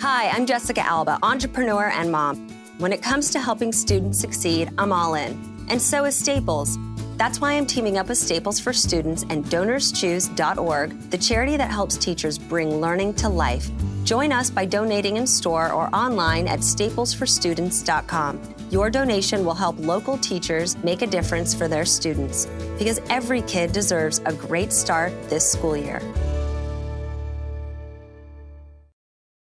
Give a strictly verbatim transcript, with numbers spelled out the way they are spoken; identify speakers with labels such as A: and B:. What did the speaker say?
A: Hi, I'm Jessica Alba, entrepreneur and mom. When it comes to helping students succeed, I'm all in. And so is Staples. That's why I'm teaming up with Staples for Students and donors choose dot org, the charity that helps teachers bring learning to life. Join us by donating in store or online at staples for students dot com. Your donation will help local teachers make a difference for their students, because every kid deserves a great start this school year.